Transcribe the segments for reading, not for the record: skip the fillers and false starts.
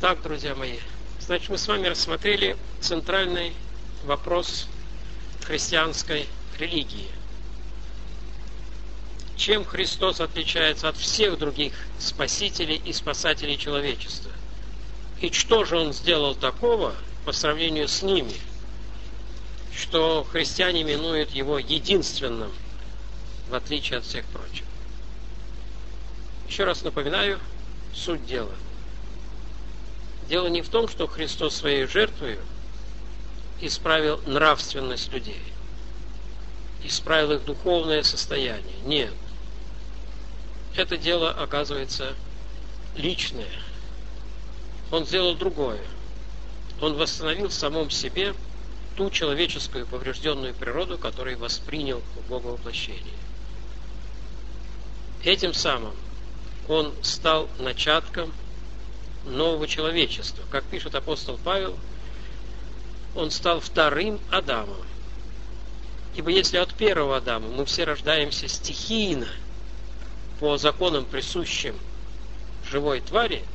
Так, друзья мои, значит, мы с вами рассмотрели центральный вопрос христианской религии. Чем Христос отличается от всех других спасителей и спасателей человечества? И что же Он сделал такого по сравнению с ними, что христиане именуют Его единственным, в отличие от всех прочих? Еще раз напоминаю суть дела. Дело не в том, что Христос своей жертвой исправил нравственность людей, исправил их духовное состояние. Нет. Это дело, оказывается, личное. Он сделал другое. Он восстановил в самом себе ту человеческую поврежденную природу, которую воспринял в Боговоплощении. Этим самым Он стал начатком нового человечества. Как пишет апостол Павел, Он стал вторым Адамом. Ибо если от первого Адама мы все рождаемся стихийно, по законам, присущим живой твари,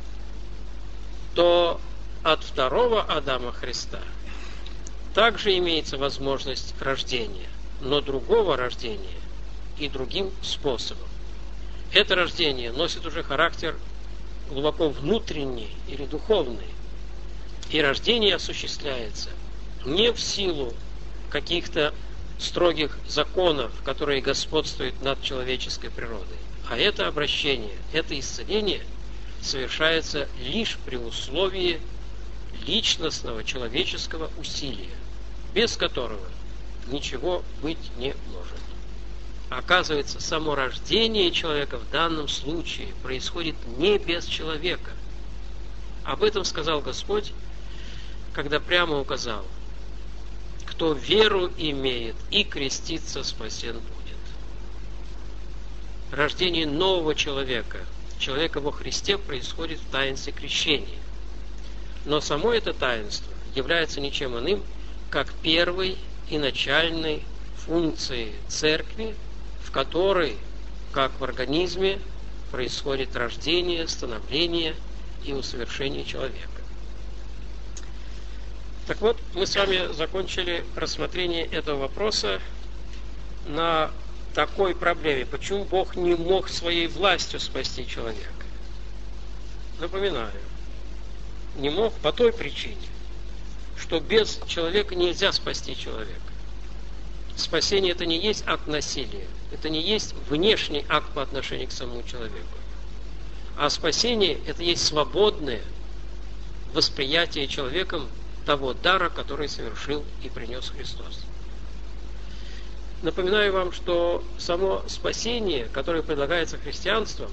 то от второго Адама Христа также имеется возможность рождения, но другого рождения и другим способом. Это рождение носит уже характер глубоко внутренний или духовный. И рождение осуществляется не в силу каких-то строгих законов, которые господствуют над человеческой природой, а это обращение, это исцеление совершается лишь при условии личностного человеческого усилия, без которого ничего быть не может. Оказывается, само рождение человека в данном случае происходит не без человека. Об этом сказал Господь, когда прямо указал: кто веру имеет и креститься, спасен будет. Рождение нового человека, человека во Христе, происходит в таинстве крещения. Но само это таинство является ничем иным, как первой и начальной функцией церкви, в которой, как в организме, происходит рождение, становление и усовершение человека. Так вот, мы с вами закончили рассмотрение этого вопроса на такой проблеме: почему Бог не мог своей властью спасти человека? Напоминаю, не мог по той причине, что без человека нельзя спасти человека. Спасение — это не есть акт насилия, это не есть внешний акт по отношению к самому человеку. А спасение — это есть свободное восприятие человеком того дара, который совершил и принес Христос. Напоминаю вам, что само спасение, которое предлагается христианством,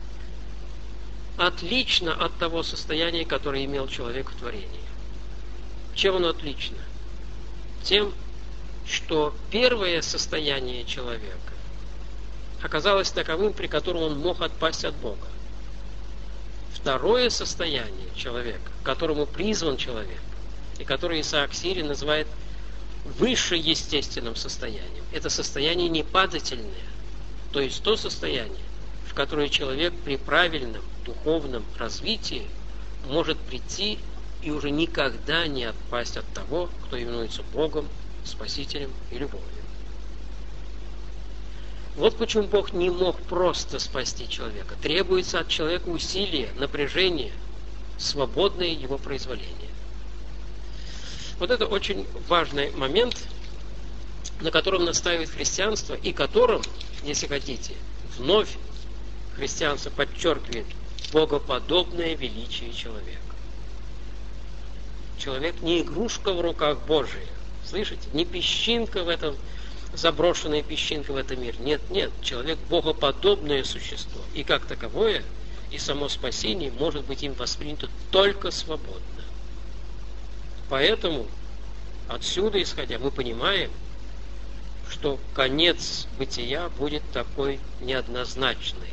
отлично от того состояния, которое имел человек в творении. Чем оно отлично? Тем, что первое состояние человека оказалось таковым, при котором он мог отпасть от Бога. Второе состояние человека, к которому призван человек, и который Исаак Сири называет высшеестественным состоянием, это состояние непадательное, то есть то состояние, в которое человек при правильном духовном развитии может прийти и уже никогда не отпасть от того, кто именуется Богом, Спасителем и любовью. Вот почему Бог не мог просто спасти человека. Требуется от человека усилие, напряжение, свободное его произволение. Вот это очень важный момент, на котором настаивает христианство, и которым, если хотите, вновь христианство подчеркивает богоподобное величие человека. Человек не игрушка в руках Божиих. Слышите? Не песчинка в этом, заброшенная песчинка в этом мире. Нет, нет. Человек богоподобное существо. И как таковое, и само спасение может быть им воспринято только свободно. Поэтому, отсюда исходя, мы понимаем, что конец бытия будет такой неоднозначный.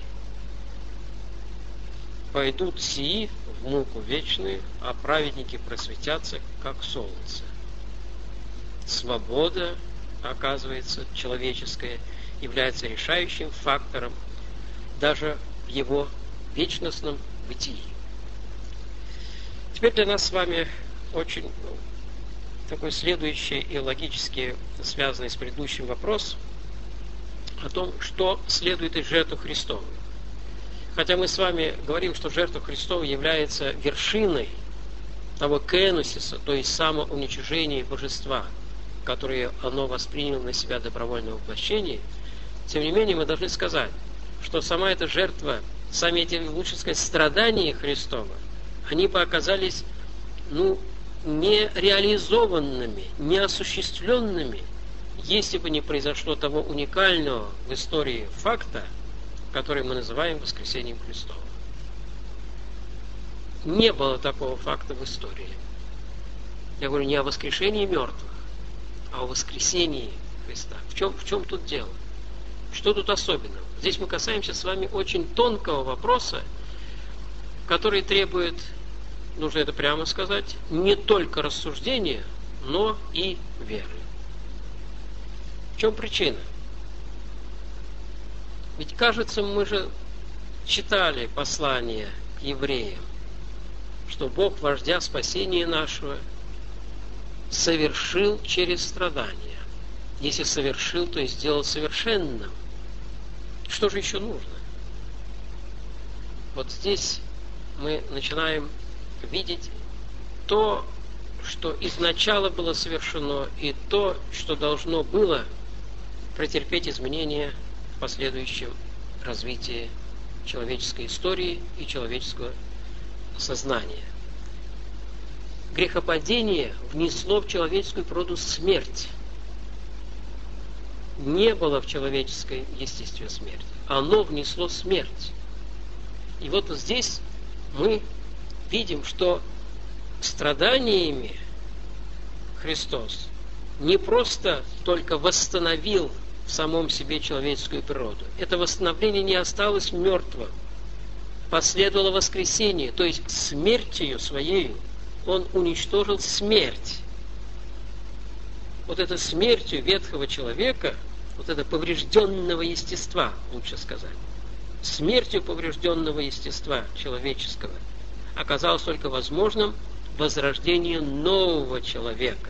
Пойдут сии в муку вечную, а праведники просветятся, как солнце. Свобода, оказывается, человеческая, является решающим фактором даже в его вечностном бытии. Теперь для нас с вами очень такой следующий и логически связанный с предыдущим вопрос о том, что следует из жертвы Христовой. Хотя мы с вами говорим, что жертва Христова является вершиной того кеносиса, то есть самоуничижения божества, которое оно восприняло на себя добровольное воплощение, тем не менее мы должны сказать, что сама эта жертва, сами эти, лучше сказать, страдания Христова, они бы оказались, не реализованными, не осуществленными, если бы не произошло того уникального в истории факта, который мы называем воскресением Христовым. Не было такого факта в истории. Я говорю не о воскрешении мертвых, а о воскресении Христа. В чем тут дело? Что тут особенного? Здесь мы касаемся с вами очень тонкого вопроса, который требует, нужно это прямо сказать, не только рассуждения, но и веры. В чем причина? Ведь, кажется, мы же читали послание к евреям, что Бог, вождя спасения нашего, совершил через страдания. Если совершил, то и сделал совершенным. Что же еще нужно? Вот здесь мы начинаем видеть то, что изначально было совершено, и то, что должно было претерпеть изменения в последующем развитии человеческой истории и человеческого сознания. Грехопадение внесло в человеческую природу смерть. Не было в человеческой естестве смерти. Оно внесло смерть. И вот здесь мы видим, что страданиями Христос не просто только восстановил в самом себе человеческую природу. Это восстановление не осталось мертвым. Последовало воскресение, то есть смертью своей он уничтожил смерть. Вот это смертью ветхого человека, вот это поврежденного естества, лучше сказать, смертью поврежденного естества человеческого оказалось только возможным возрождение нового человека.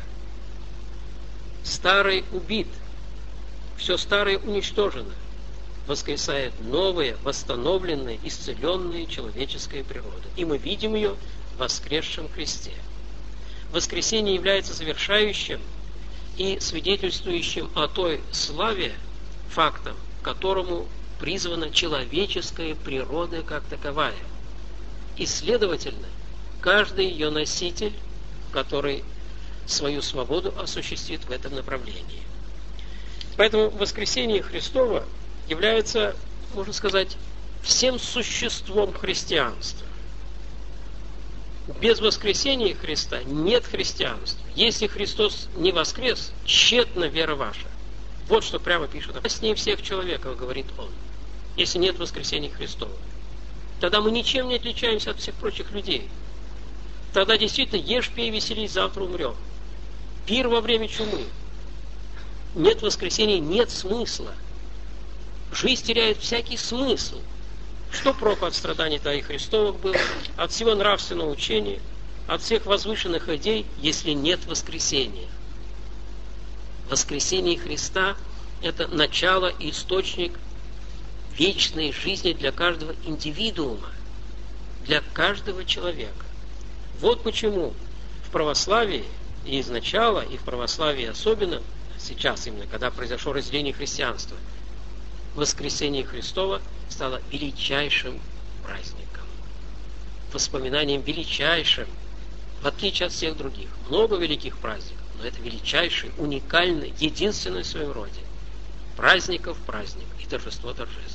Старый убит, все старое уничтожено, воскресает новая, восстановленная, исцеленная человеческая природа. И мы видим ее в воскресшем Христе. Воскресение является завершающим и свидетельствующим о той славе фактом, к которому призвана человеческая природа как таковая. И, следовательно, каждый ее носитель, который свою свободу осуществит в этом направлении. Поэтому воскресение Христово является, можно сказать, всем существом христианства. Без воскресения Христа нет христианства. Если Христос не воскрес, тщетна вера ваша. Вот что прямо пишет. «Опаснее всех человеков, говорит он, если нет воскресения Христова. Тогда мы ничем не отличаемся от всех прочих людей. Тогда действительно ешь, пей, веселись, завтра умрем. Пир во время чумы. Нет воскресения, нет смысла. Жизнь теряет всякий смысл. Что проку от страданий Твоих Христовых было, от всего нравственного учения, от всех возвышенных идей, если нет воскресения? Воскресение Христа – это начало и источник вечной жизни для каждого индивидуума, для каждого человека. Вот почему в православии и изначало, и в православии особенно, сейчас именно, когда произошло разделение христианства, воскресение Христово стало величайшим праздником, воспоминанием величайшим, в отличие от всех других. Много великих праздников, но это величайший, уникальный, единственный в своем роде. Праздников праздник и торжество торжеств.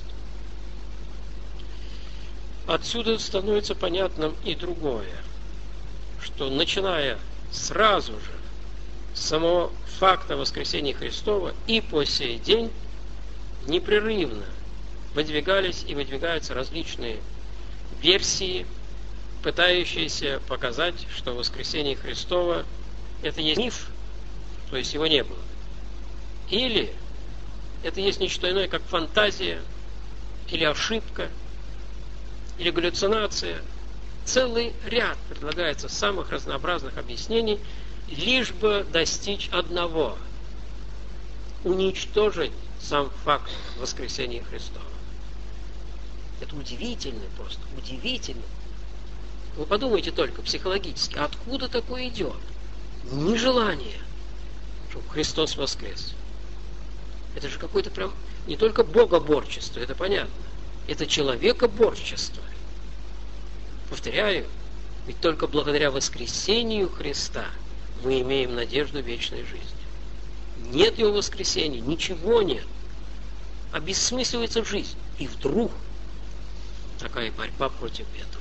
Отсюда становится понятным и другое, что начиная сразу же с самого факта воскресения Христова и по сей день непрерывно выдвигались и выдвигаются различные версии, пытающиеся показать, что воскресение Христова это есть миф, то есть его не было. Или это есть не что иное, как фантазия, или ошибка, или галлюцинация, целый ряд предлагается самых разнообразных объяснений, лишь бы достичь одного – уничтожить сам факт воскресения Христова. Это удивительно просто, удивительно. Вы подумайте только психологически, откуда такое идет? Нежелание, чтобы Христос воскрес. Это же какое-то прям не только богоборчество, это понятно. Это человекоборчество. Повторяю, ведь только благодаря воскресению Христа мы имеем надежду вечной жизни. Нет его воскресения, ничего нет. Обессмысливается жизнь. И вдруг такая борьба против этого.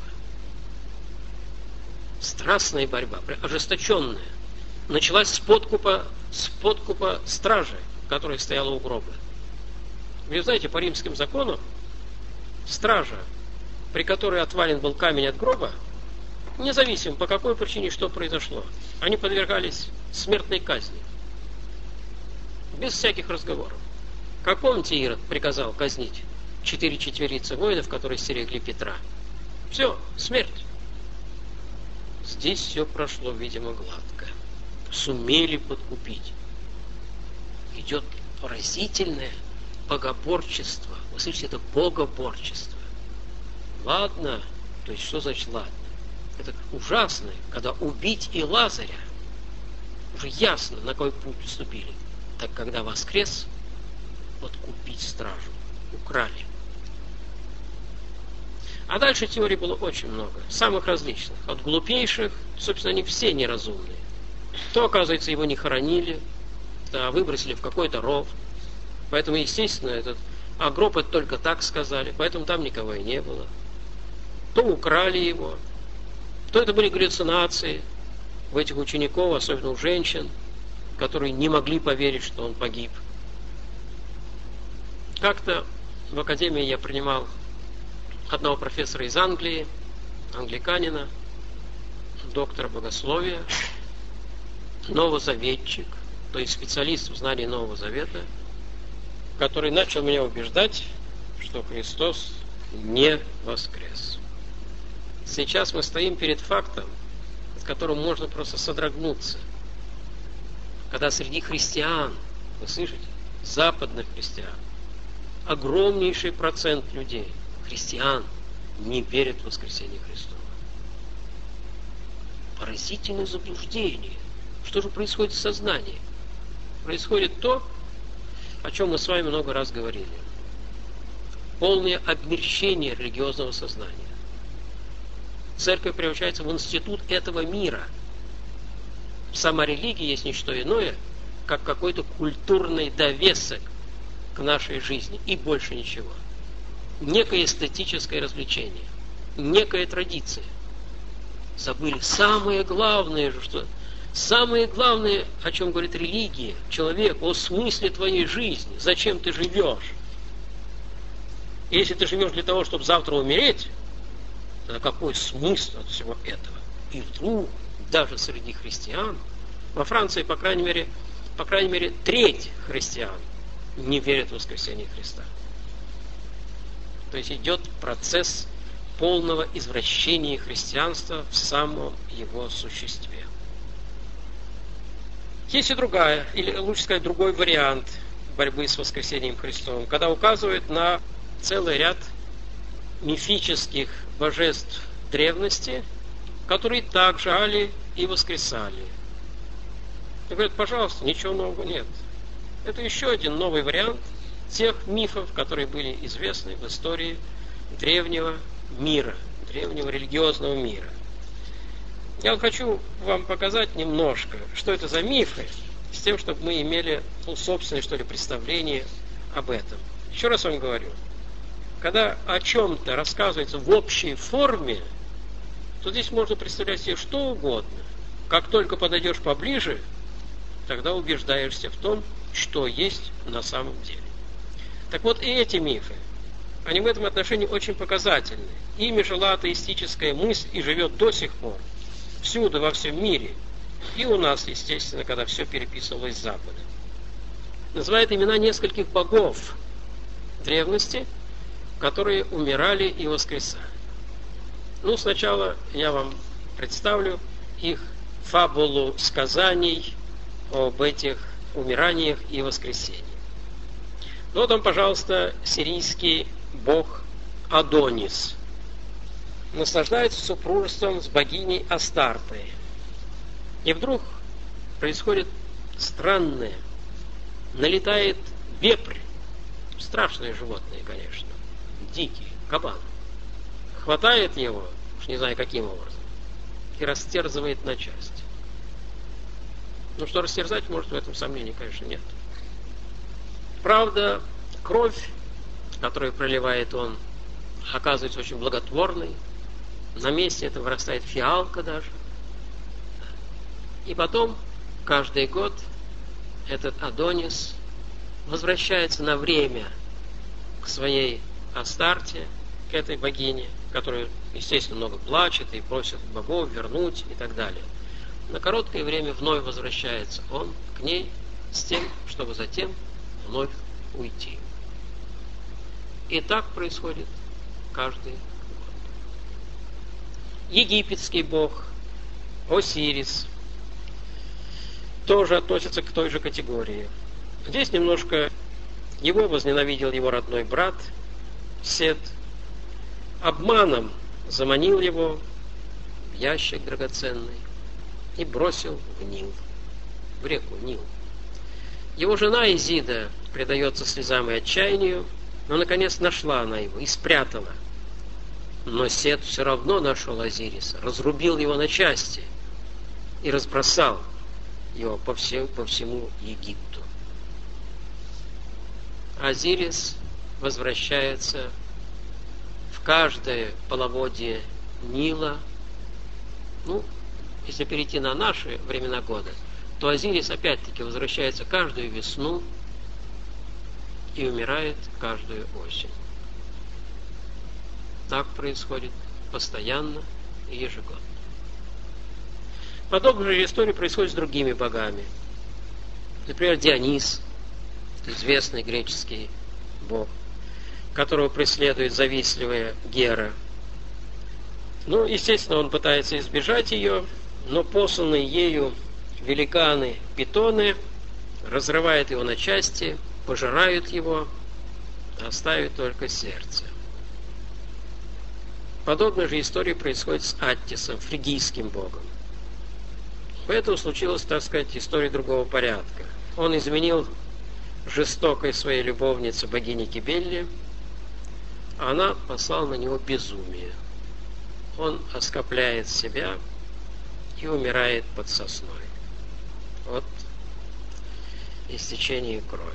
Страстная борьба, ожесточенная. Началась с подкупа стражи, которая стояла у гроба. Вы знаете, по римским законам стража, при которой отвален был камень от гроба, независимо по какой причине что произошло, они подвергались смертной казни. Без всяких разговоров. Как помните, Ирод приказал казнить 4 четверицы воинов, которые стерегли Петра. Все, смерть. Здесь все прошло, видимо, гладко. Сумели подкупить. Идет поразительное богоборчество. Вы слышите, это богоборчество. Ладно, то есть что значит ладно? Это ужасно, когда убить и Лазаря, уже ясно, на какой путь вступили. Так когда воскрес, подкупить стражу. Украли. А дальше теорий было очень много, самых различных. От глупейших, собственно, они все неразумные. То, оказывается, его не хоронили, а выбросили в какой-то ров. Поэтому, естественно, гроб это только так сказали, поэтому там никого и не было. То украли его, то это были галлюцинации у этих учеников, особенно у женщин, которые не могли поверить, что он погиб. Как-то в академии я принимал одного профессора из Англии, англиканина, доктора богословия, новозаветчик, то есть специалист в знании Нового Завета, который начал меня убеждать, что Христос не воскрес. Сейчас мы стоим перед фактом, от которого можно просто содрогнуться. Когда среди христиан, вы слышите, западных христиан, огромнейший процент людей, христиан, не верят в воскресение Христова. Поразительное заблуждение. Что же происходит в сознании? Происходит то, о чем мы с вами много раз говорили. Полное обмерщение религиозного сознания. Церковь превращается в институт этого мира. Сама религия есть не что иное, как какой-то культурный довесок к нашей жизни, и больше ничего. Некое эстетическое развлечение, некая традиция. Забыли самое главное, о чем говорит религия, человек, о смысле твоей жизни, зачем ты живешь. И если ты живешь для того, чтобы завтра умереть, тогда какой смысл от всего этого? И вдруг, даже среди христиан, во Франции, по крайней мере, треть христиан не верят в воскресение Христа. То есть идет процесс полного извращения христианства в самом его существе. Есть и другая, или лучше сказать, другой вариант борьбы с воскресением Христовым, когда указывают на целый ряд мифических божеств древности, которые так жали и воскресали. И говорят, пожалуйста, ничего нового нет. Это еще один новый вариант тех мифов, которые были известны в истории древнего мира, древнего религиозного мира. Я вот хочу вам показать немножко, что это за мифы, с тем, чтобы мы имели собственное, что ли, представление об этом. Еще раз вам говорю, когда о чем-то рассказывается в общей форме, то здесь можно представлять себе что угодно. Как только подойдешь поближе, тогда убеждаешься в том, что есть на самом деле. Так вот, и эти мифы, они в этом отношении очень показательны. Ими жила атеистическая мысль и живет до сих пор. Всюду, во всем мире. И у нас, естественно, когда все переписывалось с Запада. Называют имена нескольких богов древности, которые умирали и воскресали. Ну, сначала я вам представлю их фабулу сказаний об этих умираниях и воскресении. Вот он, пожалуйста, сирийский бог Адонис. Наслаждается супружеством с богиней Астартой. И вдруг происходит странное. Налетает вепрь. Страшное животное, конечно. Дикий, кабан. Хватает его, уж не знаю каким образом, и растерзывает на части. Ну, что растерзать может, в этом сомнений, конечно, нет. Правда, кровь, которую проливает он, оказывается очень благотворной. На месте этого вырастает фиалка даже. И потом, каждый год, этот Адонис возвращается на время к своей Астарте, к этой богине, которая, естественно, много плачет и просит богов вернуть и так далее. На короткое время вновь возвращается он к ней с тем, чтобы затем вновь уйти. И так происходит каждый год. Египетский бог Осирис тоже относится к той же категории. Здесь немножко его возненавидел его родной брат Сет, обманом заманил его в ящик драгоценный и бросил в Нил, в реку Нил. Его жена Изида предается слезам и отчаянию, но наконец нашла она его и спрятала. Но Сет все равно нашел Осириса, разрубил его на части и разбросал его по всему Египту. Осирис возвращается в каждое половодье Нила. Ну, если перейти на наши времена года, то Осирис опять-таки возвращается каждую весну и умирает каждую осень. Так происходит постоянно и ежегодно. Подобная же история происходит с другими богами. Например, Дионис, известный греческий бог, которого преследует завистливая Гера. Ну, естественно, он пытается избежать ее, но посланные ею великаны-питоны разрывают его на части, пожирают его, оставив только сердце. Подобная же история происходит с Аттисом, фригийским богом. Поэтому случилась, так сказать, история другого порядка. Он изменил жестокой своей любовнице богине Кибелле, а она послала на него безумие. Он оскопляет себя и умирает под сосной от истечения крови.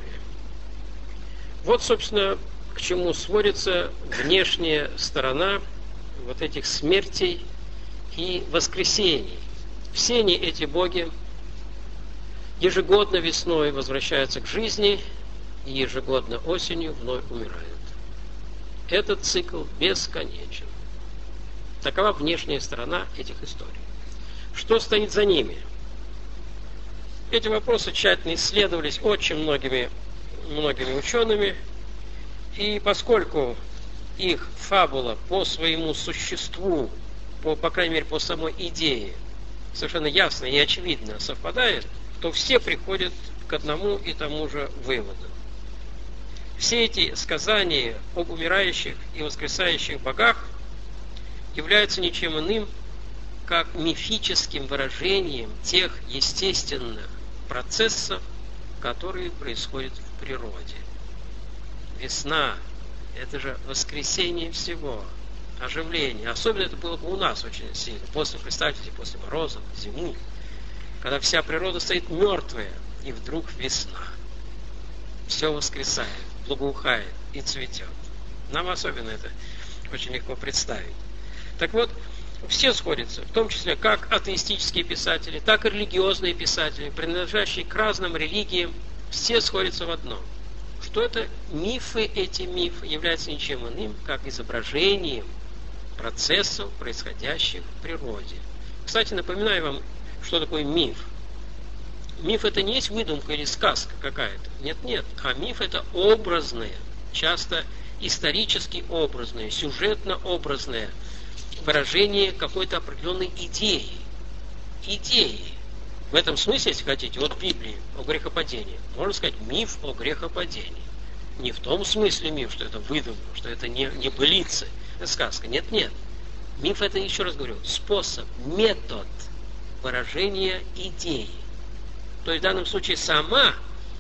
Вот, собственно, к чему сводится внешняя сторона вот этих смертей и воскресений. Все они, эти боги, ежегодно весной возвращаются к жизни и ежегодно осенью вновь умирают. Этот цикл бесконечен. Такова внешняя сторона этих историй. Что стоит за ними? Эти вопросы тщательно исследовались очень многими учеными, и поскольку их фабула по своему существу, по крайней мере, по самой идее, совершенно ясно и очевидно совпадает, то все приходят к одному и тому же выводу. Все эти сказания об умирающих и воскресающих богах являются ничем иным, как мифическим выражением тех естественных процессов, которые происходят в природе. Весна – это же воскресение всего, оживление. Особенно это было бы у нас очень сильно. Представьте, после морозов, зимы, когда вся природа стоит мертвая, и вдруг весна. Все воскресает, благоухает и цветет. Нам особенно это очень легко представить. Так вот, все сходятся, в том числе как атеистические писатели, так и религиозные писатели, принадлежащие к разным религиям, все сходятся в одном, что это мифы, эти мифы являются ничем иным, как изображением процессов, происходящих в природе. Кстати, напоминаю вам, что такое миф. Миф — это не есть выдумка или сказка какая-то. Нет. А миф — это образное, часто исторически образное, сюжетно-образное выражение какой-то определенной идеи. В этом смысле, если хотите, вот в Библии о грехопадении, можно сказать миф о грехопадении. Не в том смысле миф, что это выдумка, что это не былицы, сказка. Нет. Миф — это, еще раз говорю, способ, метод выражения идеи. То есть в данном случае само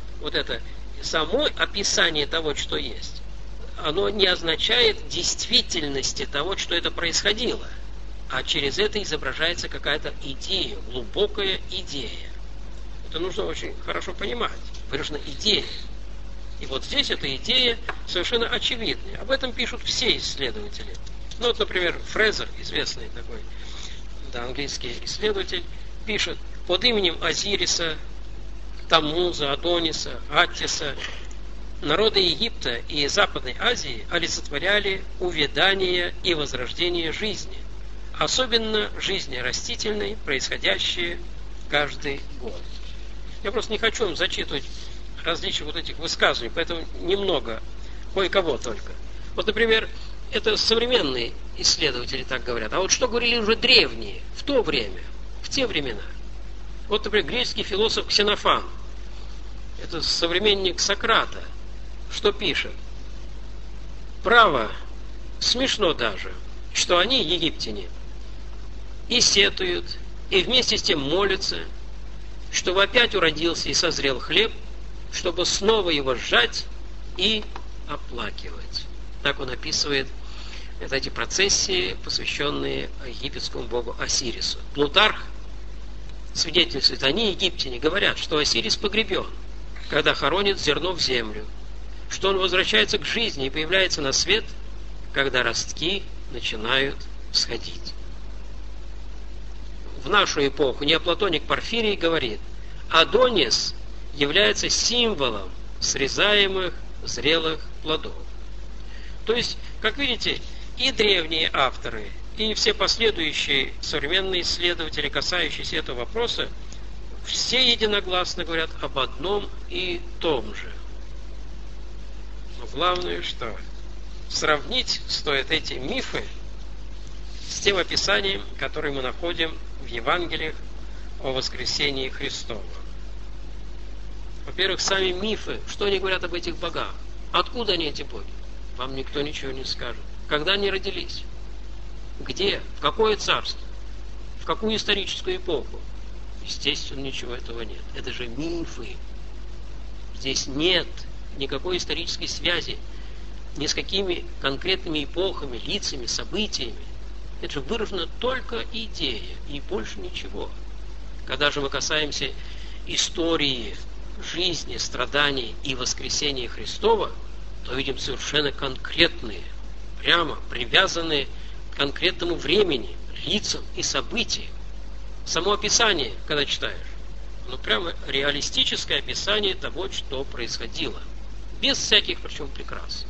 описание того, что есть, оно не означает действительности того, что это происходило, а через это изображается какая-то идея, глубокая идея. Это нужно очень хорошо понимать. Выражена идея. И вот здесь эта идея совершенно очевидная. Об этом пишут все исследователи. Ну вот, например, Фрезер, известный такой английский исследователь, пишет: под именем Осириса, Таммуза, Адониса, Аттиса народы Египта и Западной Азии олицетворяли увядание и возрождение жизни, особенно жизни растительной, происходящей каждый год. Я просто не хочу вам зачитывать различных вот этих высказываний, поэтому немного, кое-кого только. Вот, например, это современные исследователи так говорят. А вот что говорили уже древние, в то время, в те времена? Вот, например, греческий философ Ксенофан, это современник Сократа, что пишет? Право, смешно даже, что они, египтяне, и сетуют, и вместе с тем молятся, чтобы опять уродился и созрел хлеб, чтобы снова его сжать и оплакивать. Так он описывает эти процессии, посвященные египетскому богу Осирису. Плутарх свидетельствует: они, египтяне, говорят, что Осирис погребен, когда хоронит зерно в землю, что он возвращается к жизни и появляется на свет, когда ростки начинают всходить. В нашу эпоху неоплатоник Порфирий говорит: Адонис является символом срезаемых зрелых плодов. То есть, как видите, и древние авторы, и все последующие современные исследователи, касающиеся этого вопроса, все единогласно говорят об одном и том же. Но главное, что сравнить стоит эти мифы с тем описанием, которое мы находим в Евангелиях о воскресении Христова. Во-первых, сами мифы, что они говорят об этих богах? Откуда они, эти боги? Вам никто ничего не скажет. Когда они родились? Где? В какое царство? В какую историческую эпоху? Естественно, ничего этого нет. Это же мифы. Здесь нет никакой исторической связи ни с какими конкретными эпохами, лицами, событиями. Это же выражена только идея и больше ничего. Когда же мы касаемся истории, жизни, страданий и воскресения Христова, то видим совершенно конкретные, прямо привязанные к конкретному времени, лицам и событиям. Само описание, когда читаешь, прямо реалистическое описание того, что происходило. Без всяких, причем, прикрас.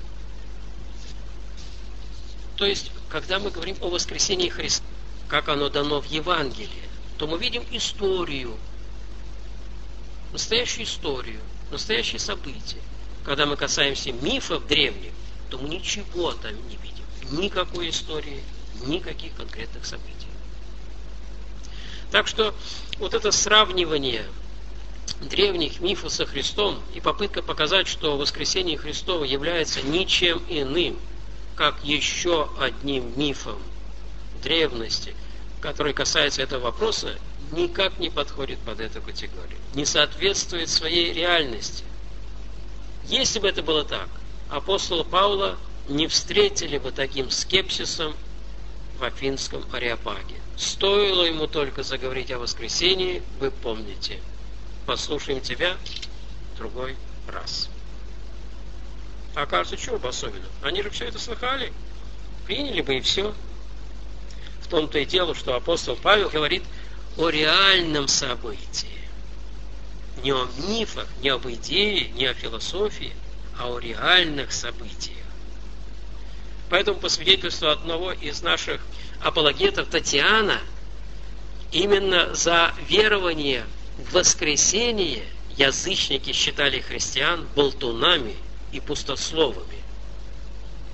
То есть, когда мы говорим о воскресении Христа, как оно дано в Евангелии, то мы видим историю, настоящую историю, настоящие события. Когда мы касаемся мифов древних, то мы ничего там не видим. Никакой истории, никаких конкретных событий. Так что вот это сравнивание древних мифов со Христом и попытка показать, что воскресение Христова является ничем иным, как еще одним мифом древности, который касается этого вопроса, никак не подходит под эту категорию. Не соответствует своей реальности. Если бы это было так, апостола Павла не встретили бы таким скепсисом в Афинском Ареопаге. Стоило ему только заговорить о воскресении, вы помните. Послушаем тебя в другой раз. А кажется, чего бы особенно? Они же все это слыхали, приняли бы и все. В том-то и дело, что апостол Павел говорит о реальном событии. Не о мифах, не об идее, не о философии, а о реальных событиях. Поэтому, по свидетельству одного из наших апологетов, Татьяна, именно за верование в воскресение язычники считали христиан болтунами и пустословами.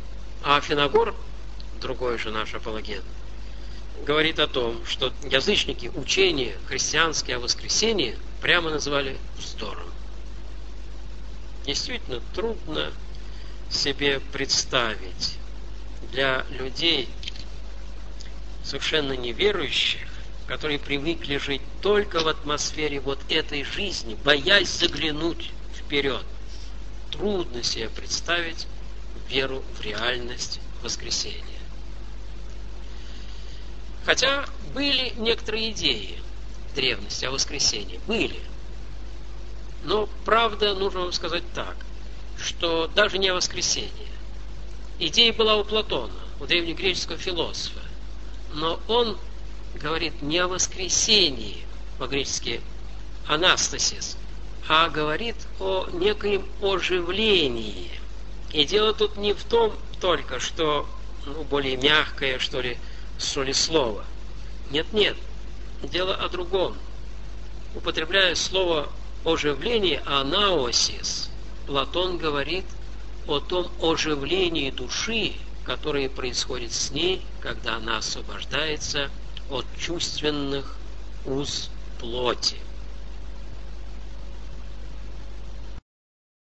А Финагор, другой же наш апологет, говорит о том, что язычники учение христианское о воскресении прямо называли вздором. Действительно трудно себе представить для людей, совершенно неверующих, которые привыкли жить только в атмосфере вот этой жизни, боясь заглянуть вперед. Трудно себе представить веру в реальность воскресения. Хотя были некоторые идеи в древности о воскресении. Были. Но, правда, нужно вам сказать так, что даже не о воскресении. Идея была у Платона, у древнегреческого философа. Но он говорит не о воскресении, по-гречески анастасис, а говорит о некоем оживлении. И дело тут не в том только, что более мягкое, что ли слово. Нет. Дело о другом. Употребляя слово оживление, анаосис, Платон говорит о том оживлении души, которое происходит с ней, когда она освобождается от чувственных уз плоти.